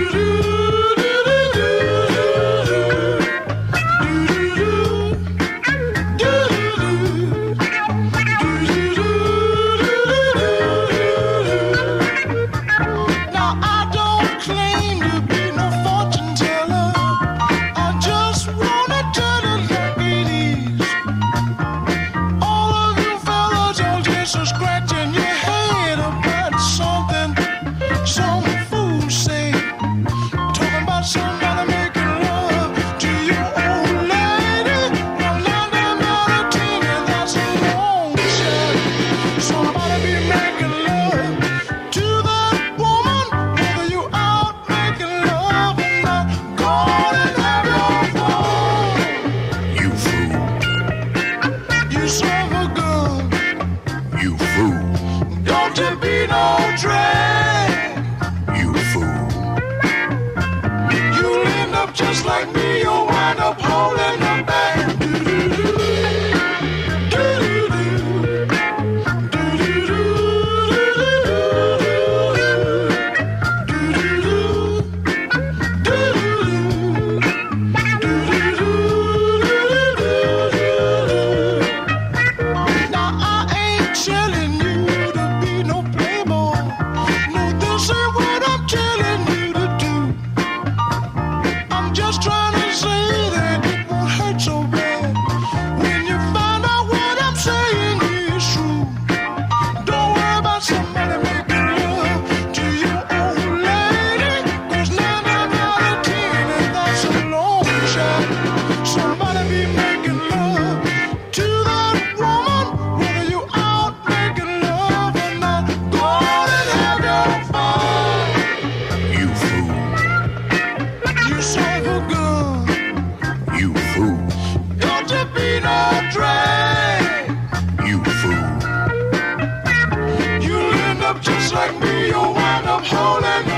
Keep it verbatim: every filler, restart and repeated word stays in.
Just like me, you'll wind up holding them back. Now I ain't telling you to be no playboy. No, this ain't what I'm telling you to do. I'm just trying to say that it won't hurt so bad when you find out what I'm saying is true. Don't worry about somebody making love to your old lady, 'cause nine out of ten, and that's a long shot. Somebody be making love to that woman, whether you out making love or not. Go on and have your fun. You fool. You son of a gun. You fool. Don't you be no drag. You fool. You'll end up just like me. You'll wind up holding